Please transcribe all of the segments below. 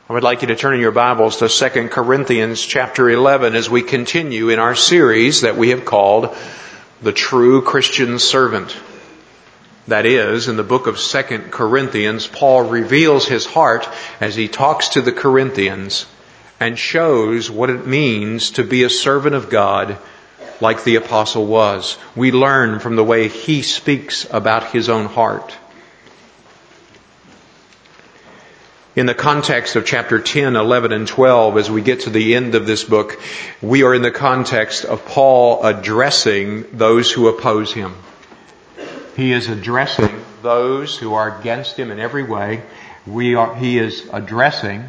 I would like you to turn in your Bibles to 2 Corinthians chapter 11 as we continue in our series that we have called The True Christian Servant. That is, in the book of 2 Corinthians, Paul reveals his heart as he talks to the Corinthians and shows what it means to be a servant of God like the apostle was. We learn from the way he speaks about his own heart. In the context of chapter 10, 11, and 12, as we get to the end of this book, we are in the context of Paul addressing those who oppose him. He is addressing those who are against him in every way. He is addressing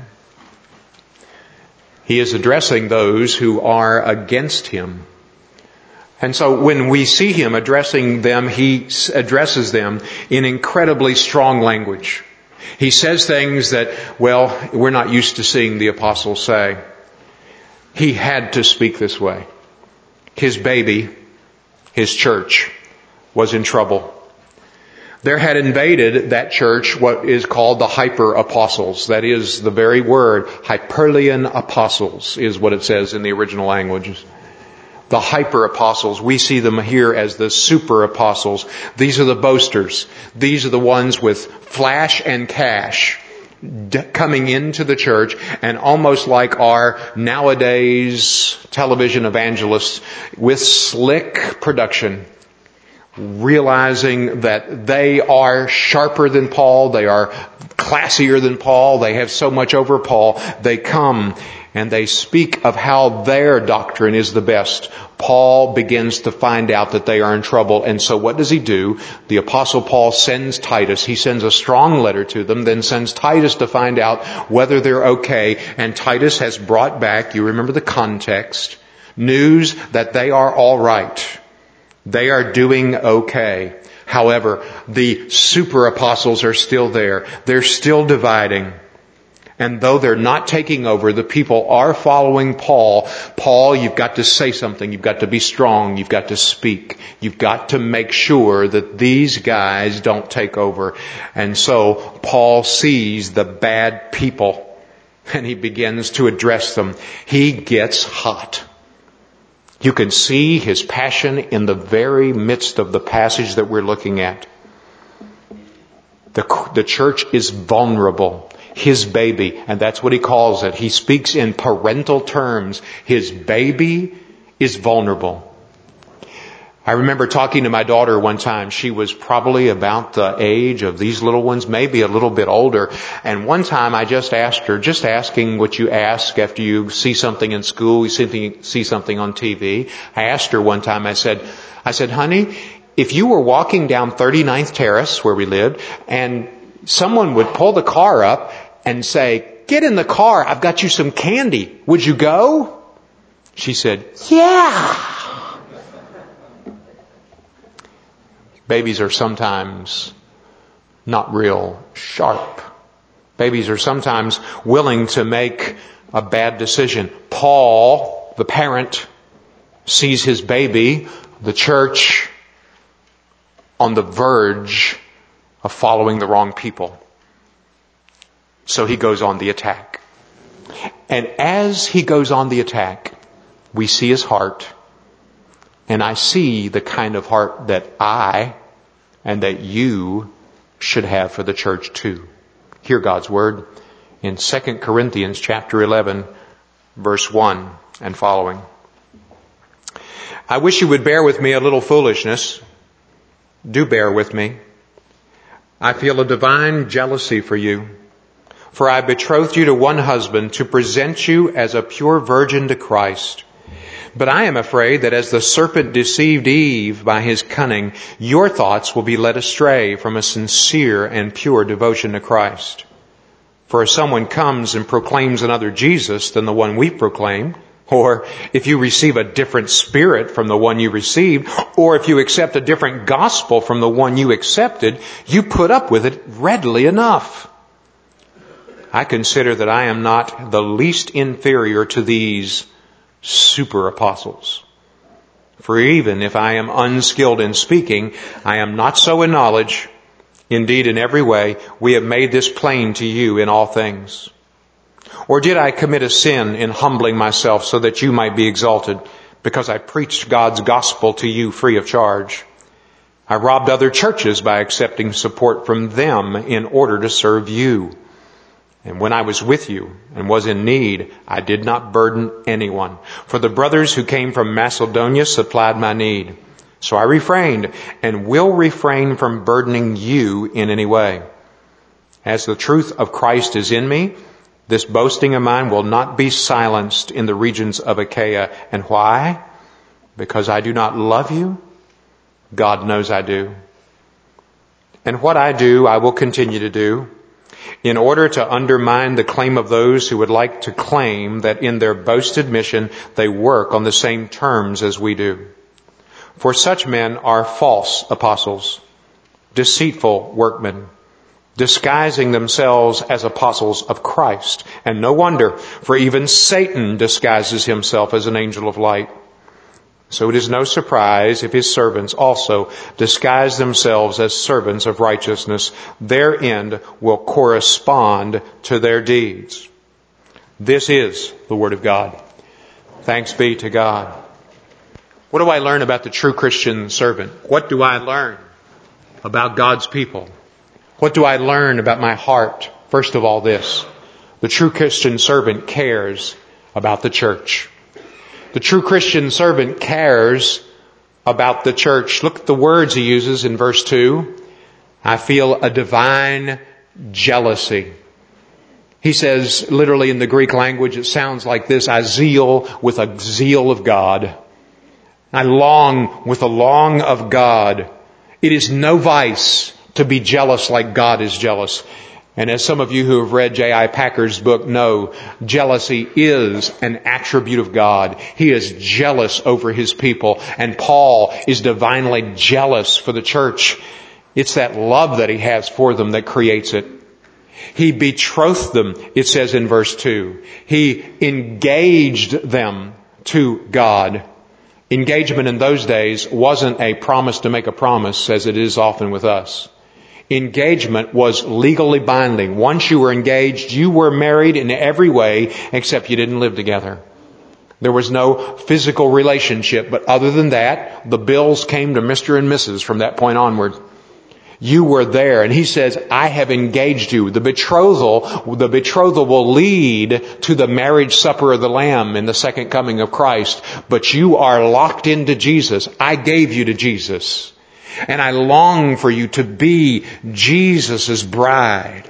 those who are against him. And so when we see him addressing them, he addresses them in incredibly strong language. He says things that, we're not used to seeing the apostle say. He had to speak this way. His baby, his church, was in trouble. There had invaded that church what is called the hyper-apostles. That is the very word, Hyperlean apostles, is what it says in the original languages. The hyper-apostles, we see them here as the super-apostles. These are the boasters. These are the ones with flash and cash coming into the church, and almost like our nowadays television evangelists with slick production, realizing that they are sharper than Paul, they are classier than Paul, they have so much over Paul. They come and they speak of how their doctrine is the best. Paul begins to find out that they are in trouble. And so what does he do? The Apostle Paul sends Titus. He sends a strong letter to them, then sends Titus to find out whether they're okay. And Titus has brought back, you remember the context, news that they are all right. They are doing okay. However, the super apostles are still there. They're still dividing. And though they're not taking over, the people are following Paul. Paul, you've got to say something. You've got to be strong. You've got to speak. You've got to make sure that these guys don't take over. And so Paul sees the bad people and he begins to address them. He gets hot. You can see his passion in the very midst of the passage that we're looking at. The church is vulnerable. His baby, and that's what he calls it. He speaks in parental terms. His baby is vulnerable. I remember talking to my daughter one time. She was probably about the age of these little ones, maybe a little bit older. And one time I just asked her, just asking what you ask after you see something in school, you see something on TV. I asked her one time, I said, honey, if you were walking down 39th Terrace where we lived and someone would pull the car up and say, get in the car, I've got you some candy. Would you go? She said, yeah. Babies are sometimes not real sharp. Babies are sometimes willing to make a bad decision. Paul, the parent, sees his baby, the church, on the verge of following the wrong people. So he goes on the attack. And as he goes on the attack, we see his heart. And I see the kind of heart that I and that you should have for the church too. Hear God's word in 2 Corinthians chapter 11, verse 1 and following. I wish you would bear with me a little foolishness. Do bear with me. I feel a divine jealousy for you. For I betrothed you to one husband to present you as a pure virgin to Christ. But I am afraid that as the serpent deceived Eve by his cunning, your thoughts will be led astray from a sincere and pure devotion to Christ. For if someone comes and proclaims another Jesus than the one we proclaim, or if you receive a different spirit from the one you received, or if you accept a different gospel from the one you accepted, you put up with it readily enough. I consider that I am not the least inferior to these super apostles. For even if I am unskilled in speaking, I am not so in knowledge. Indeed, in every way, we have made this plain to you in all things. Or did I commit a sin in humbling myself so that you might be exalted, because I preached God's gospel to you free of charge? I robbed other churches by accepting support from them in order to serve you. And when I was with you and was in need, I did not burden anyone. For the brothers who came from Macedonia supplied my need. So I refrained and will refrain from burdening you in any way. As the truth of Christ is in me, this boasting of mine will not be silenced in the regions of Achaia. And why? Because I do not love you? God knows I do. And what I do, I will continue to do, in order to undermine the claim of those who would like to claim that in their boasted mission they work on the same terms as we do. For such men are false apostles, deceitful workmen, disguising themselves as apostles of Christ. And no wonder, for even Satan disguises himself as an angel of light. So it is no surprise if his servants also disguise themselves as servants of righteousness. Their end will correspond to their deeds. This is the Word of God. Thanks be to God. What do I learn about the true Christian servant? What do I learn about God's people? What do I learn about my heart? First of all, this: the true Christian servant cares about the church. The true Christian servant cares about the church. Look at the words he uses in verse 2. I feel a divine jealousy. He says, literally in the Greek language, it sounds like this: I zeal with a zeal of God. I long with a long of God. It is no vice to be jealous like God is jealous. And as some of you who have read J.I. Packer's book know, jealousy is an attribute of God. He is jealous over His people. And Paul is divinely jealous for the church. It's that love that he has for them that creates it. He betrothed them, it says in verse 2. He engaged them to God. Engagement in those days wasn't a promise to make a promise, as it is often with us. Engagement was legally binding. Once you were engaged, you were married in every way except you didn't live together. There was no physical relationship, but other than that, the bills came to Mr. and Mrs. from that point onward. You were there, and he says, I have engaged you. The betrothal will lead to the marriage supper of the Lamb in the second coming of Christ. But you are locked into Jesus. I gave you to Jesus. And I long for you to be Jesus' bride.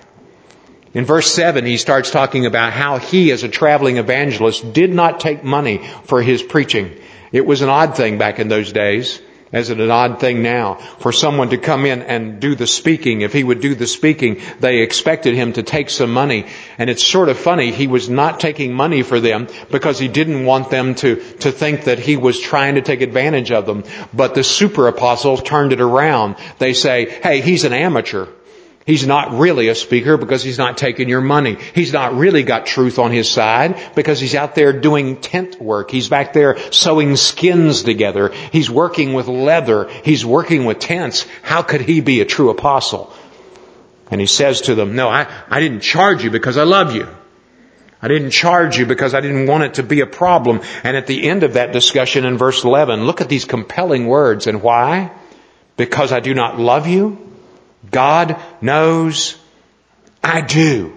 In verse 7, he starts talking about how he, as a traveling evangelist, did not take money for his preaching. It was an odd thing back in those days, as it an odd thing now, for someone to come in and do the speaking. If he would do the speaking, they expected him to take some money. And it's sort of funny, he was not taking money for them because he didn't want them to think that he was trying to take advantage of them. But the super apostles turned it around. They say, hey, he's an amateur. He's not really a speaker because he's not taking your money. He's not really got truth on his side because he's out there doing tent work. He's back there sewing skins together. He's working with leather. He's working with tents. How could he be a true apostle? And he says to them, no, I didn't charge you because I love you. I didn't charge you because I didn't want it to be a problem. And at the end of that discussion in verse 11, look at these compelling words. And why? Because I do not love you? God knows I do.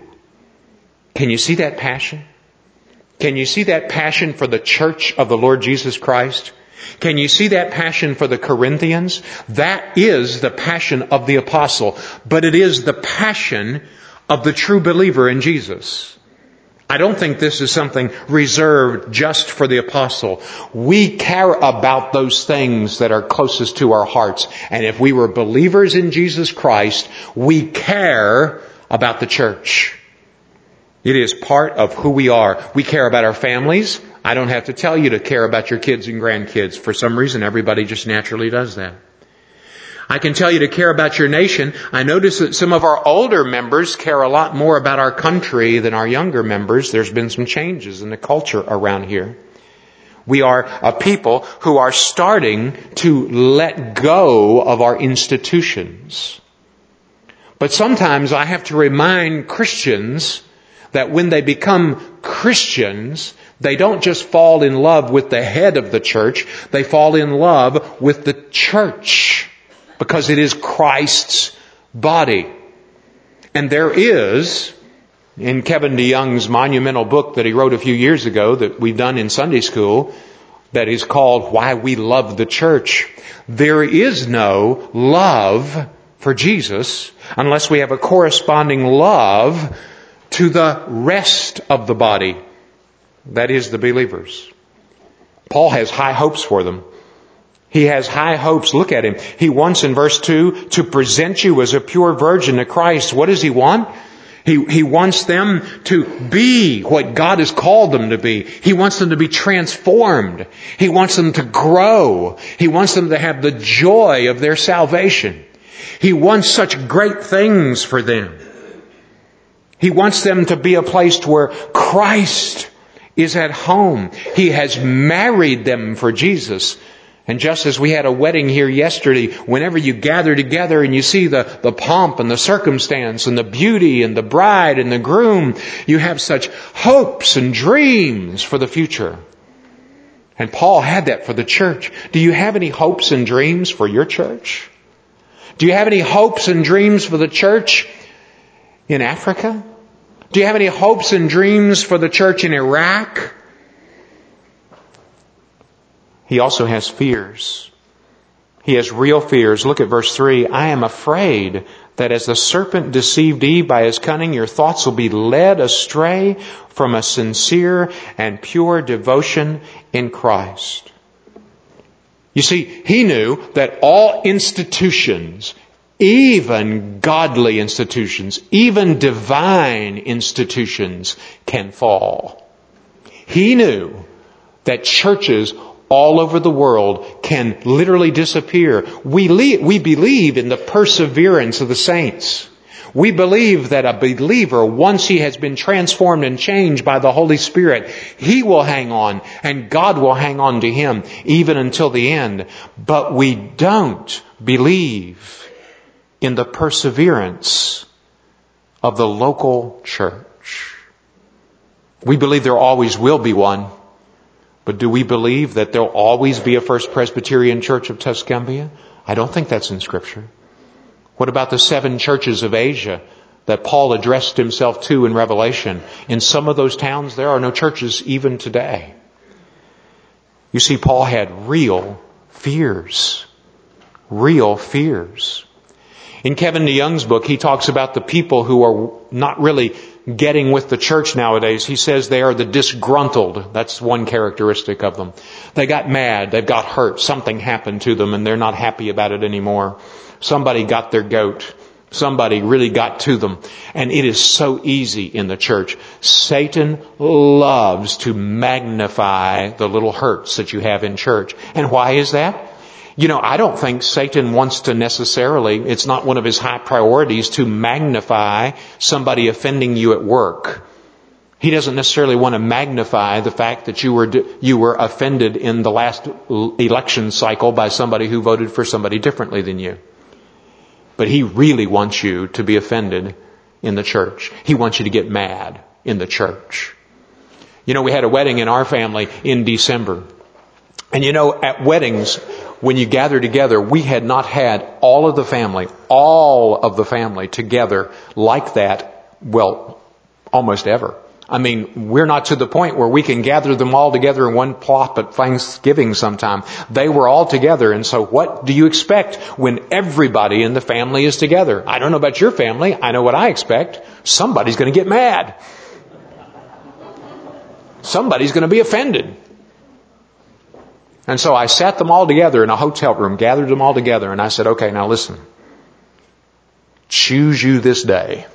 Can you see that passion? Can you see that passion for the church of the Lord Jesus Christ? Can you see that passion for the Corinthians? That is the passion of the apostle, but it is the passion of the true believer in Jesus. I don't think this is something reserved just for the apostle. We care about those things that are closest to our hearts. And if we were believers in Jesus Christ, we care about the church. It is part of who we are. We care about our families. I don't have to tell you to care about your kids and grandkids. For some reason, everybody just naturally does that. I can tell you to care about your nation. I notice that some of our older members care a lot more about our country than our younger members. There's been some changes in the culture around here. We are a people who are starting to let go of our institutions. But sometimes I have to remind Christians that when they become Christians, they don't just fall in love with the head of the church, they fall in love with the church because it is Christ's body. And there is, in Kevin DeYoung's monumental book that he wrote a few years ago that we've done in Sunday school, that is called Why We Love the Church, there is no love for Jesus unless we have a corresponding love to the rest of the body. That is the believers. Paul has high hopes for them. He has high hopes. Look at him. He wants in verse 2 to present you as a pure virgin to Christ. What does he want? He wants them to be what God has called them to be. He wants them to be transformed. He wants them to grow. He wants them to have the joy of their salvation. He wants such great things for them. He wants them to be a place where Christ is at home. He has married them for Jesus. And just as we had a wedding here yesterday, whenever you gather together and you see the pomp and the circumstance and the beauty and the bride and the groom, you have such hopes and dreams for the future. And Paul had that for the church. Do you have any hopes and dreams for your church? Do you have any hopes and dreams for the church in Africa? Do you have any hopes and dreams for the church in Iraq? He also has fears. He has real fears. Look at verse 3. I am afraid that as the serpent deceived Eve by his cunning, your thoughts will be led astray from a sincere and pure devotion in Christ. You see, he knew that all institutions, even godly institutions, even divine institutions, can fall. He knew that churches all over the world can literally disappear. We believe in the perseverance of the saints. We believe that a believer, once he has been transformed and changed by the Holy Spirit, he will hang on and God will hang on to him even until the end. But we don't believe in the perseverance of the local church. We believe there always will be one. But do we believe that there'll always be a First Presbyterian Church of Tuscumbia? I don't think that's in Scripture. What about the 7 churches of Asia that Paul addressed himself to in Revelation? In some of those towns, there are no churches even today. You see, Paul had real fears. Real fears. In Kevin DeYoung's book, he talks about the people who are not really getting with the church nowadays. He says they are the disgruntled. That's one characteristic of them. They got mad. They've got hurt. Something happened to them and they're not happy about it anymore. Somebody got their goat. Somebody really got to them. And it is so easy in the church. Satan loves to magnify the little hurts that you have in church. And why is that? You know, I don't think Satan wants to necessarily, it's not one of his high priorities to magnify somebody offending you at work. He doesn't necessarily want to magnify the fact that you were offended in the last election cycle by somebody who voted for somebody differently than you. But he really wants you to be offended in the church. He wants you to get mad in the church. You know, we had a wedding in our family in December. And you know, at weddings, when you gather together, we had not had all of the family together like that, well, almost ever. I mean, we're not to the point where we can gather them all together in one plot at Thanksgiving sometime. They were all together. And so what do you expect when everybody in the family is together? I don't know about your family. I know what I expect. Somebody's going to get mad. Somebody's going to be offended. And so I sat them all together in a hotel room, gathered them all together, and I said, okay, now listen. Choose you this day.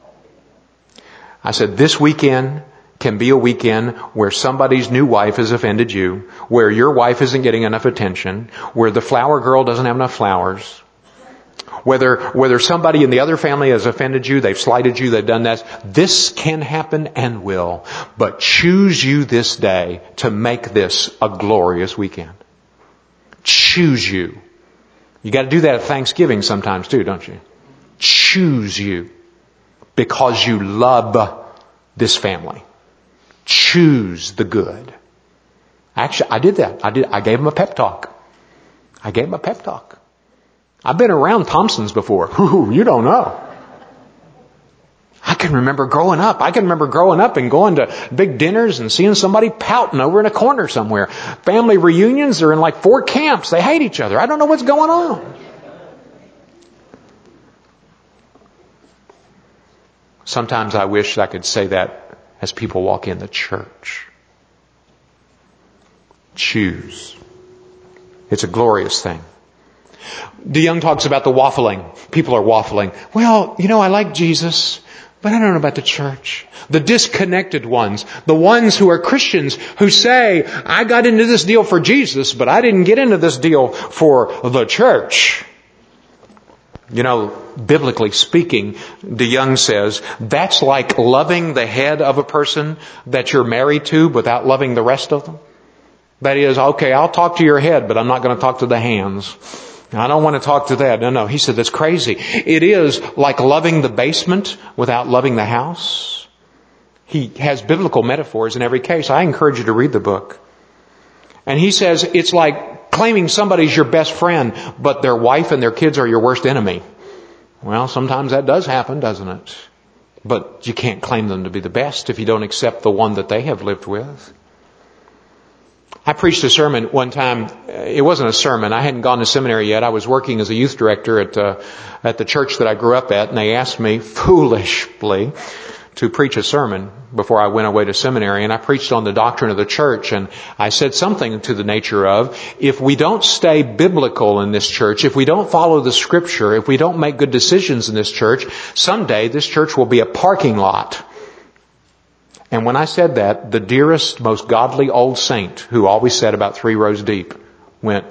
I said, this weekend can be a weekend where somebody's new wife has offended you, where your wife isn't getting enough attention, where the flower girl doesn't have enough flowers, whether somebody in the other family has offended you, they've slighted you, they've done that. This can happen and will. But choose you this day to make this a glorious weekend. Choose you. You got to do that at Thanksgiving sometimes too, don't you? Choose you. Because you love this family. Choose the good. Actually, I did that. I gave them a pep talk. I've been around Thompsons before. You don't know. I can remember growing up and going to big dinners and seeing somebody pouting over in a corner somewhere. Family reunions are in like 4 camps. They hate each other. I don't know what's going on. Sometimes I wish I could say that as people walk in the church. Choose. It's a glorious thing. DeYoung talks about the waffling. People are waffling. Well, I like Jesus, but I don't know about the church. The disconnected ones. The ones who are Christians who say, I got into this deal for Jesus, but I didn't get into this deal for the church. Biblically speaking, DeYoung says, that's like loving the head of a person that you're married to without loving the rest of them. That is, okay, I'll talk to your head, but I'm not going to talk to the hands. I don't want to talk to that. No. He said, that's crazy. It is like loving the basement without loving the house. He has biblical metaphors in every case. I encourage you to read the book. And he says, it's like claiming somebody's your best friend, but their wife and their kids are your worst enemy. Well, sometimes that does happen, doesn't it? But you can't claim them to be the best if you don't accept the one that they have lived with. I preached a sermon one time. It wasn't a sermon. I hadn't gone to seminary yet. I was working as a youth director at the church that I grew up at, and they asked me foolishly to preach a sermon before I went away to seminary. And I preached on the doctrine of the church, and I said something to the nature of, if we don't stay biblical in this church, if we don't follow the Scripture, if we don't make good decisions in this church, someday this church will be a parking lot. And when I said that, the dearest, most godly old saint, who always sat about 3 rows deep, went,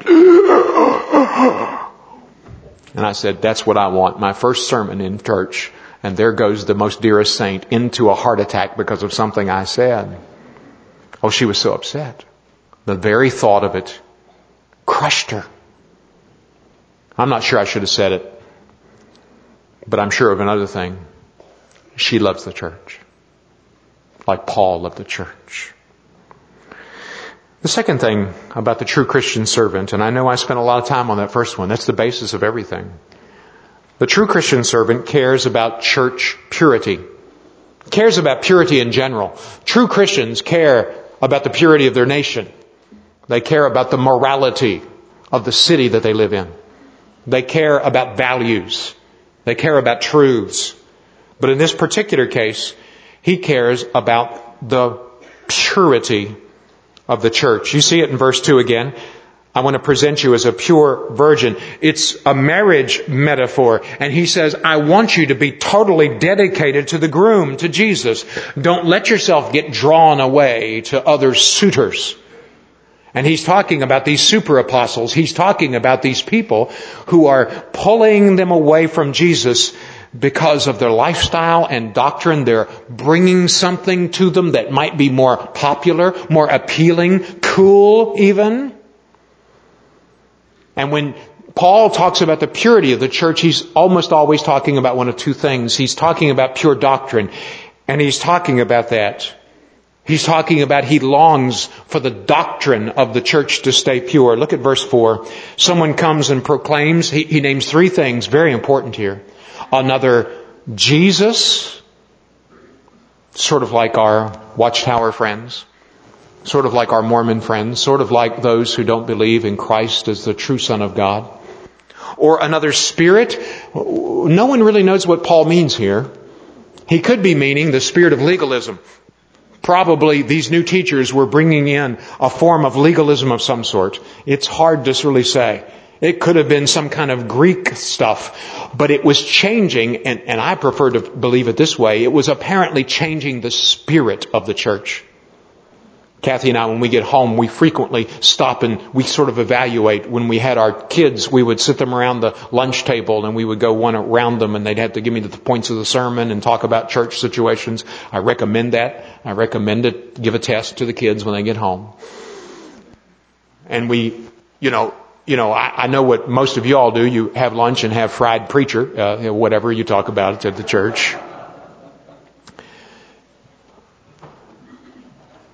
and I said, that's what I want. My first sermon in church. And there goes the most dearest saint into a heart attack because of something I said. Oh, she was so upset. The very thought of it crushed her. I'm not sure I should have said it, but I'm sure of another thing. She loves the church. Like Paul loved the church. The second thing about the true Christian servant, and I know I spent a lot of time on that first one, that's the basis of everything. The true Christian servant cares about church purity. Cares about purity in general. True Christians care about the purity of their nation. They care about the morality of the city that they live in. They care about values. They care about truths. But in this particular case, he cares about the purity of the church. You see it in verse 2 again. I want to present you as a pure virgin. It's a marriage metaphor. And he says, I want you to be totally dedicated to the groom, to Jesus. Don't let yourself get drawn away to other suitors. And he's talking about these super apostles. He's talking about these people who are pulling them away from Jesus because of their lifestyle and doctrine. They're bringing something to them that might be more popular, more appealing, cool even. And when Paul talks about the purity of the church, he's almost always talking about one of two things. He's talking about pure doctrine, and he's talking about that. He's talking about he longs for the doctrine of the church to stay pure. Look at verse 4. Someone comes and proclaims, he names 3 things, very important here. Another Jesus, sort of like our Watchtower friends, sort of like our Mormon friends, sort of like those who don't believe in Christ as the true Son of God. Or another spirit. No one really knows what Paul means here. He could be meaning the spirit of legalism. Probably these new teachers were bringing in a form of legalism of some sort. It's hard to really say. It could have been some kind of Greek stuff, but it was changing, and I prefer to believe it this way, it was apparently changing the spirit of the church. Kathy and I, when we get home, we frequently stop and we sort of evaluate. When we had our kids, we would sit them around the lunch table and we would go one around them and they'd have to give me the points of the sermon and talk about church situations. I recommend that. I recommend it. Give a test to the kids when they get home. And we, I know what most of you all do. You have lunch and have fried preacher, whatever you talk about at the church.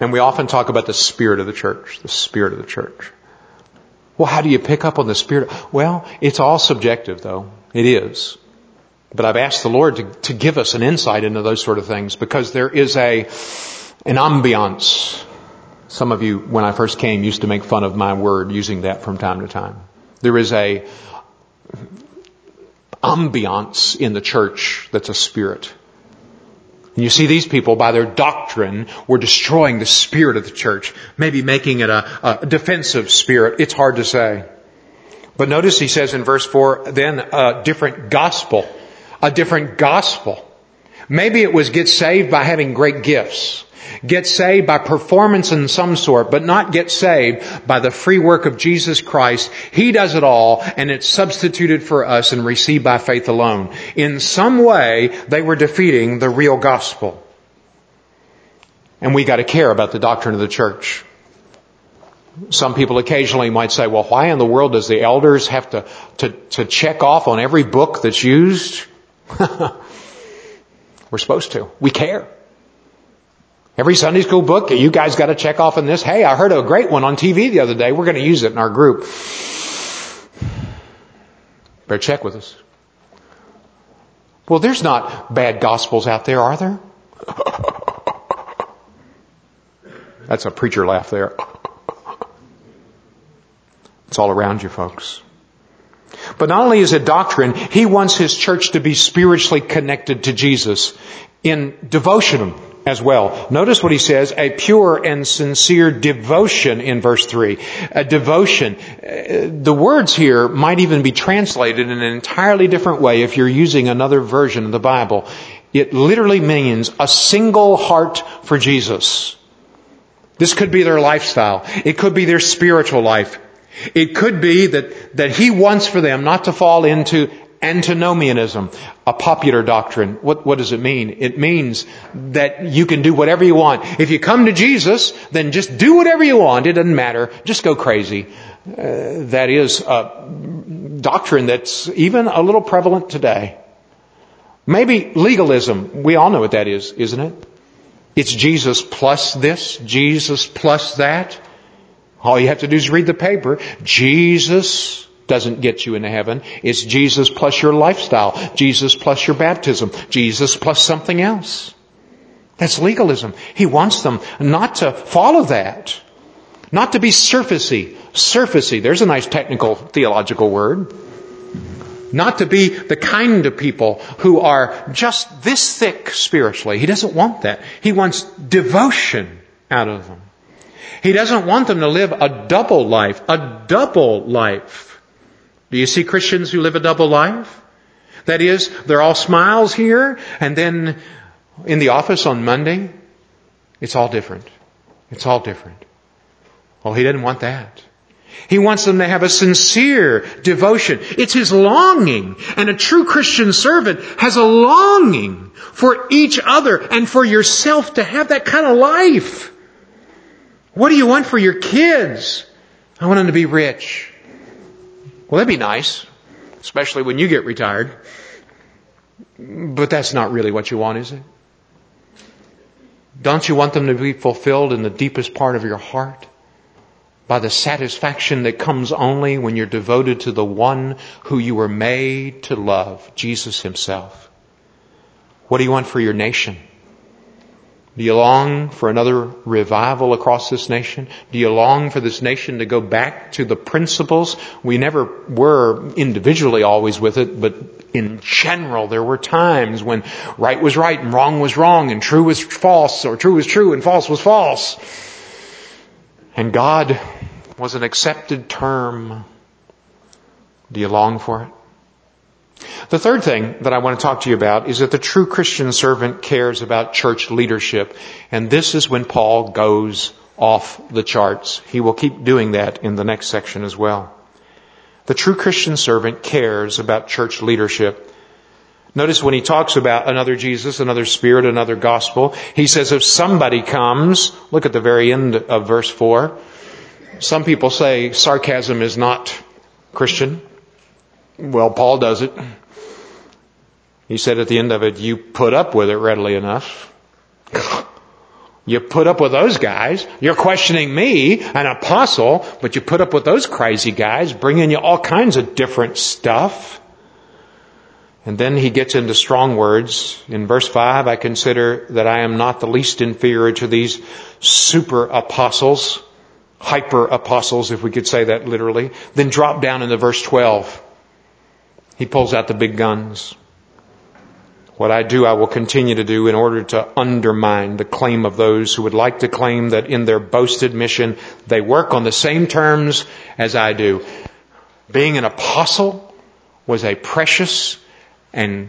And we often talk about the spirit of the church, the spirit of the church. Well, how do you pick up on the spirit? Well, it's all subjective, though. It is. But I've asked the Lord to give us an insight into those sort of things, because there is an ambiance. Some of you, when I first came, used to make fun of my word using that from time to time. There is a ambiance in the church that's a spirit. And you see, these people, by their doctrine, were destroying the spirit of the church, maybe making it a defensive spirit. It's hard to say. But notice he says in verse 4, then a different gospel. A different gospel. Maybe it was get saved by having great gifts. Get saved by performance in some sort, but not get saved by the free work of Jesus Christ. He does it all, and it's substituted for us and received by faith alone. In some way, they were defeating the real gospel. And we got to care about the doctrine of the church. Some people occasionally might say, well, why in the world does the elders have to check off on every book that's used? We're supposed to. We care. Every Sunday school book, you guys got to check off on this. Hey, I heard a great one on TV the other day. We're going to use it in our group. Better check with us. Well, there's not bad gospels out there, are there? That's a preacher laugh there. It's all around you, folks. But not only is it doctrine, he wants his church to be spiritually connected to Jesus in devotion as well. Notice what he says, a pure and sincere devotion in verse 3. A devotion. The words here might even be translated in an entirely different way if you're using another version of the Bible. It literally means a single heart for Jesus. This could be their lifestyle. It could be their spiritual life. It could be that he wants for them not to fall into antinomianism, a popular doctrine. What does it mean? It means that you can do whatever you want. If you come to Jesus, then just do whatever you want. It doesn't matter. Just go crazy. That is a doctrine that's even a little prevalent today. Maybe legalism. We all know what that is, isn't it? It's Jesus plus this, Jesus plus that. All you have to do is read the paper. Jesus doesn't get you into heaven. It's Jesus plus your lifestyle. Jesus plus your baptism. Jesus plus something else. That's legalism. He wants them not to follow that. Not to be surfacey. Surfacey. There's a nice technical theological word. Not to be the kind of people who are just this thick spiritually. He doesn't want that. He wants devotion out of them. He doesn't want them to live a double life. A double life. Do you see Christians who live a double life? That is, they're all smiles here, and then in the office on Monday, it's all different. It's all different. Well, he didn't want that. He wants them to have a sincere devotion. It's his longing. And a true Christian servant has a longing for each other and for yourself to have that kind of life. What do you want for your kids? I want them to be rich. Well, that'd be nice, especially when you get retired. But that's not really what you want, is it? Don't you want them to be fulfilled in the deepest part of your heart? By the satisfaction that comes only when you're devoted to the one who you were made to love, Jesus Himself. What do you want for your nation? Do you long for another revival across this nation? Do you long for this nation to go back to the principles? We never were individually always with it, but in general there were times when right was right and wrong was wrong and true was false, or true was true and false was false. And God was an accepted term. Do you long for it? The third thing that I want to talk to you about is that the true Christian servant cares about church leadership. And this is when Paul goes off the charts. He will keep doing that in the next section as well. The true Christian servant cares about church leadership. Notice when he talks about another Jesus, another Spirit, another gospel, he says if somebody comes, look at the very end of verse 4. Some people say sarcasm is not Christian. Well, Paul does it. He said at the end of it, you put up with it readily enough. You put up with those guys. You're questioning me, an apostle, but you put up with those crazy guys bringing you all kinds of different stuff. And then he gets into strong words. In verse 5, I consider that I am not the least inferior to these super apostles, hyper apostles, if we could say that literally. Then drop down into verse 12. He pulls out the big guns. What I do, I will continue to do in order to undermine the claim of those who would like to claim that in their boasted mission, they work on the same terms as I do. Being an apostle was a precious and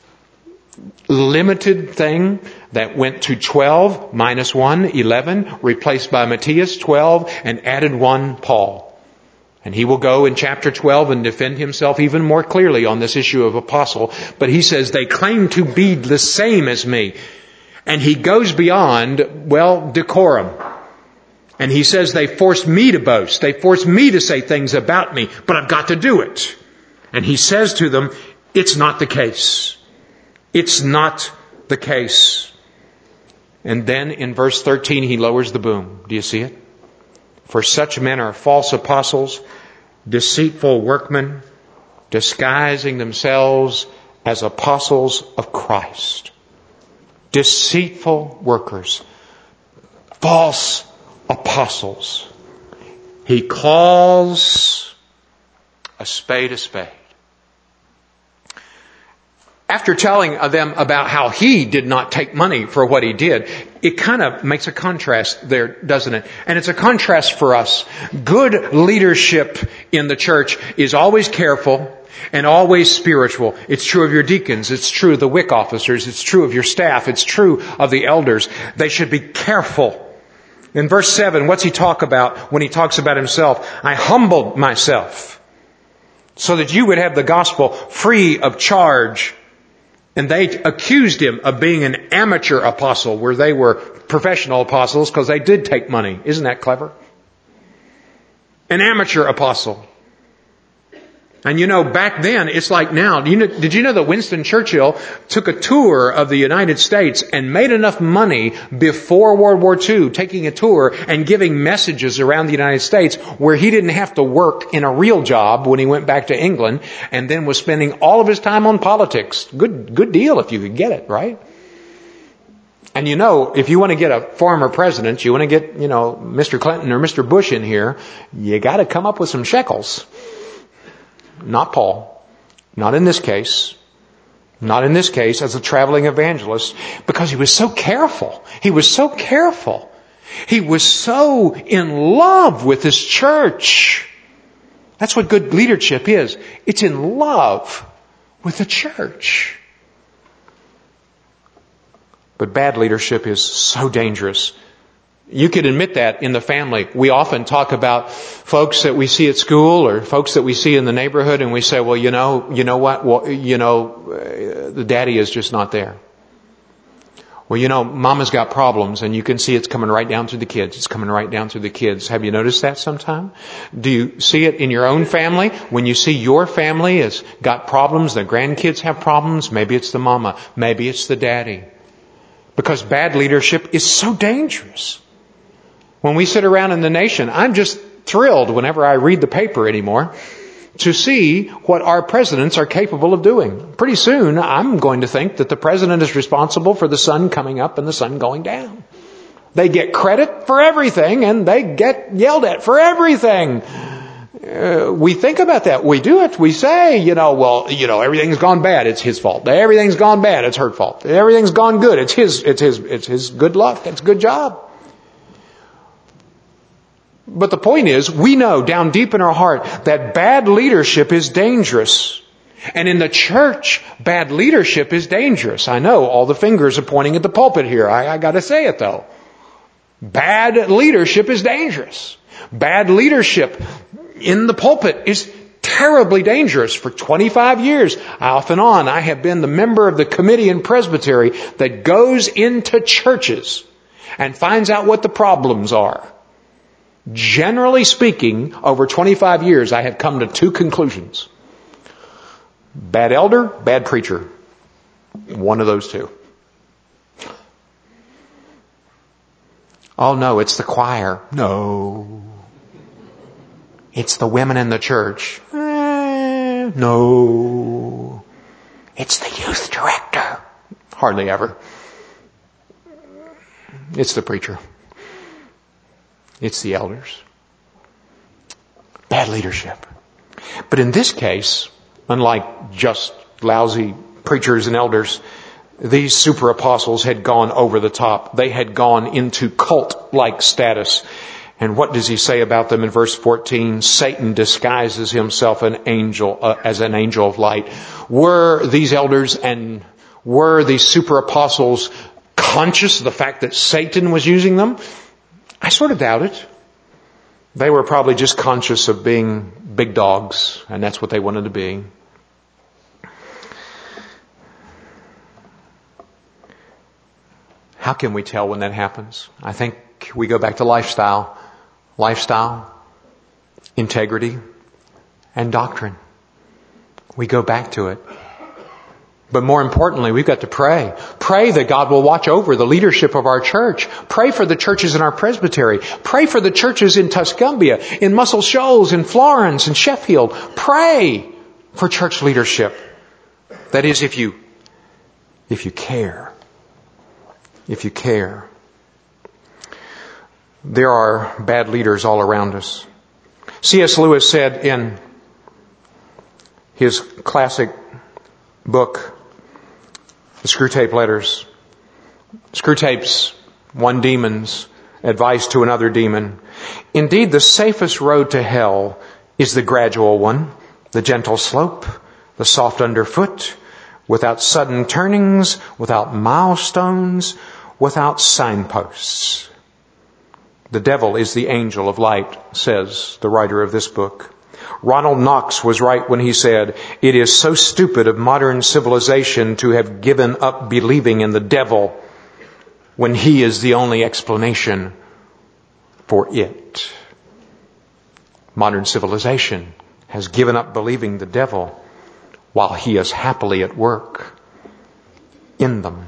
limited thing that went to 12 minus 1, 11, replaced by Matthias, 12, and added 1, Paul. And he will go in chapter 12 and defend himself even more clearly on this issue of apostle. But he says they claim to be the same as me. And he goes beyond, decorum. And he says they force me to boast. They force me to say things about me. But I've got to do it. And he says to them, it's not the case. It's not the case. And then in verse 13 he lowers the boom. Do you see it? For such men are false apostles, deceitful workmen, disguising themselves as apostles of Christ. Deceitful workers. False apostles. He calls a spade a spade. After telling them about how he did not take money for what he did, it kind of makes a contrast there, doesn't it? And it's a contrast for us. Good leadership in the church is always careful and always spiritual. It's true of your deacons. It's true of the WIC officers. It's true of your staff. It's true of the elders. They should be careful. In verse 7, what's he talk about when he talks about himself? I humbled myself so that you would have the gospel free of charge. And they accused him of being an amateur apostle where they were professional apostles because they did take money. Isn't that clever? An amateur apostle. And back then, it's like now. Did you know that Winston Churchill took a tour of the United States and made enough money before World War II, taking a tour and giving messages around the United States where he didn't have to work in a real job when he went back to England and then was spending all of his time on politics. Good deal if you could get it, right? And if you want to get a former president, you want to get, Mr. Clinton or Mr. Bush in here, you got to come up with some shekels. Not Paul. Not in this case. Not in this case as a traveling evangelist. Because he was so careful. He was so careful. He was so in love with his church. That's what good leadership is. It's in love with the church. But bad leadership is so dangerous. You could admit that in the family. We often talk about folks that we see at school or folks that we see in the neighborhood and we say, well, you know what? Well, the daddy is just not there. Well, mama's got problems and you can see it's coming right down through the kids. It's coming right down through the kids. Have you noticed that sometime? Do you see it in your own family? When you see your family has got problems, the grandkids have problems, maybe it's the mama, maybe it's the daddy. Because bad leadership is so dangerous. When we sit around in the nation, I'm just thrilled whenever I read the paper anymore to see what our presidents are capable of doing. Pretty soon, I'm going to think that the president is responsible for the sun coming up and the sun going down. They get credit for everything and they get yelled at for everything. We think about that. We do it. We say, everything's gone bad. It's his fault. Everything's gone bad. It's her fault. Everything's gone good. It's his good luck. It's good job. But the point is, we know down deep in our heart that bad leadership is dangerous. And in the church, bad leadership is dangerous. I know all the fingers are pointing at the pulpit here. I got to say it though. Bad leadership is dangerous. Bad leadership in the pulpit is terribly dangerous. For 25 years, off and on, I have been the member of the committee in Presbytery that goes into churches and finds out what the problems are. Generally speaking, over 25 years, I have come to two conclusions. Bad elder, bad preacher. One of those two. Oh no, it's the choir. No. It's the women in the church. No. It's the youth director. Hardly ever. It's the preacher. It's the elders. Bad leadership. But in this case, unlike just lousy preachers and elders, these super apostles had gone over the top. They had gone into cult-like status. And what does he say about them in verse 14? Satan disguises himself as an angel of light. Were these elders and were these super apostles conscious of the fact that Satan was using them? I sort of doubt it. They were probably just conscious of being big dogs, and that's what they wanted to be. How can we tell when that happens? I think we go back to lifestyle. Lifestyle, integrity, and doctrine. We go back to it. But more importantly, we've got to pray. Pray that God will watch over the leadership of our church. Pray for the churches in our presbytery. Pray for the churches in Tuscumbia, in Muscle Shoals, in Florence, in Sheffield. Pray for church leadership. That is, if you care. If you care. There are bad leaders all around us. C.S. Lewis said in his classic book, The Screwtape Letters, Screwtape's one demon's advice to another demon. Indeed, the safest road to hell is the gradual one, the gentle slope, the soft underfoot, without sudden turnings, without milestones, without signposts. The devil is the angel of light, says the writer of this book. Ronald Knox was right when he said, it is so stupid of modern civilization to have given up believing in the devil when he is the only explanation for it. Modern civilization has given up believing the devil while he is happily at work in them.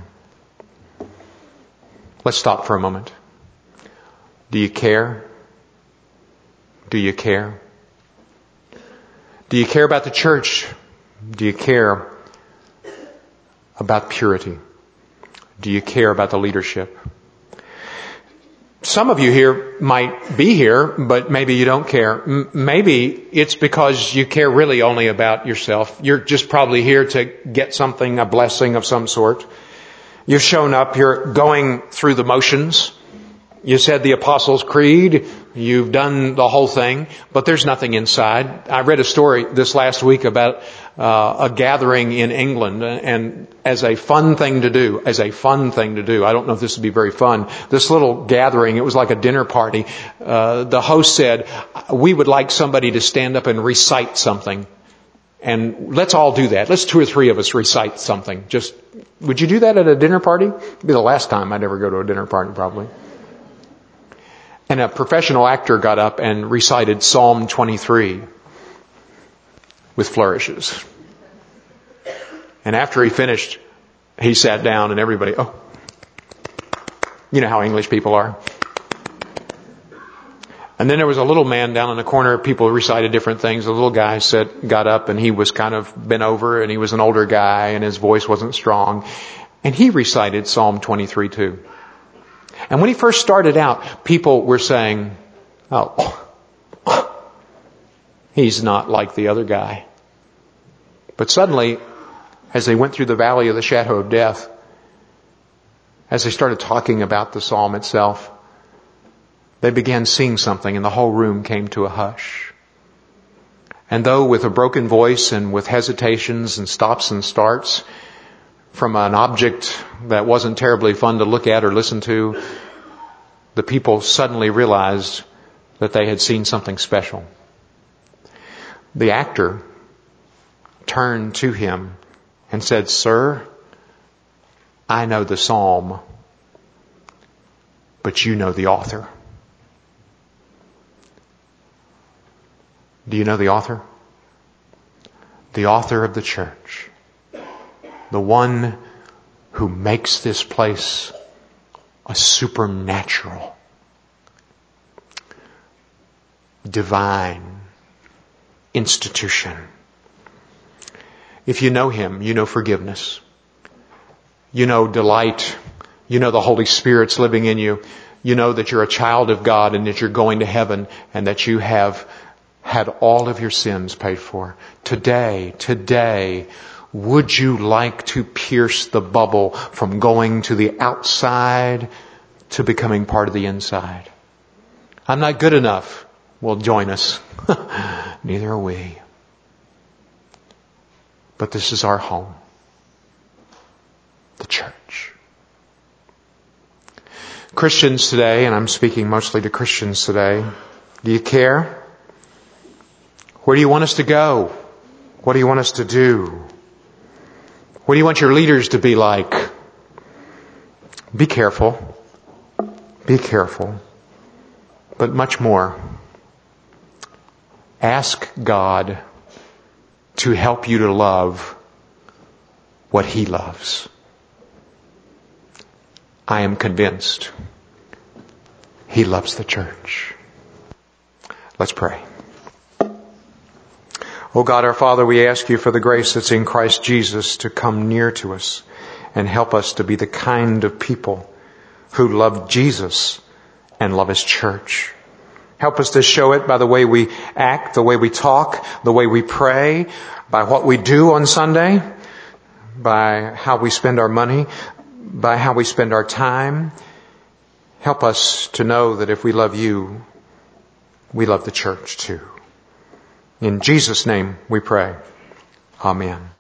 Let's stop for a moment. Do you care? Do you care? Do you care about the church? Do you care about purity? Do you care about the leadership? Some of you here might be here, but maybe you don't care. Maybe it's because you care really only about yourself. You're just probably here to get something, a blessing of some sort. You've shown up, you're going through the motions. You said the Apostles' Creed. You've done the whole thing, but there's nothing inside. I read a story this last week about a gathering in England, and as a fun thing to do, I don't know if this would be very fun, this little gathering, it was like a dinner party. The host said, we would like somebody to stand up and recite something. And let's all do that. Let's 2 or 3 of us recite something. Would you do that at a dinner party? It'd be the last time I'd ever go to a dinner party, probably. And a professional actor got up and recited Psalm 23 with flourishes. And after he finished, he sat down and everybody, you know how English people are. And then there was a little man down in the corner. People recited different things. The little guy got up and he was kind of bent over and he was an older guy and his voice wasn't strong. And he recited Psalm 23 too. And when he first started out, people were saying, he's not like the other guy. But suddenly, as they went through the valley of the shadow of death, as they started talking about the psalm itself, they began seeing something and the whole room came to a hush. And though with a broken voice and with hesitations and stops and starts, from an object that wasn't terribly fun to look at or listen to, the people suddenly realized that they had seen something special. The actor turned to him and said, "Sir, I know the psalm, but you know the author." Do you know the author? The author of the church. The one who makes this place a supernatural divine institution. If you know Him, you know forgiveness. You know delight. You know the Holy Spirit's living in you. You know that you're a child of God and that you're going to heaven and that you have had all of your sins paid for. Today, would you like to pierce the bubble from going to the outside to becoming part of the inside? I'm not good enough. Well, join us. Neither are we. But this is our home. The church. Christians today, and I'm speaking mostly to Christians today, do you care? Where do you want us to go? What do you want us to do? What do you want your leaders to be like? Be careful. Be careful. But much more. Ask God to help you to love what He loves. I am convinced He loves the church. Let's pray. Oh God, our Father, we ask You for the grace that's in Christ Jesus to come near to us and help us to be the kind of people who love Jesus and love His church. Help us to show it by the way we act, the way we talk, the way we pray, by what we do on Sunday, by how we spend our money, by how we spend our time. Help us to know that if we love You, we love the church too. In Jesus' name we pray. Amen.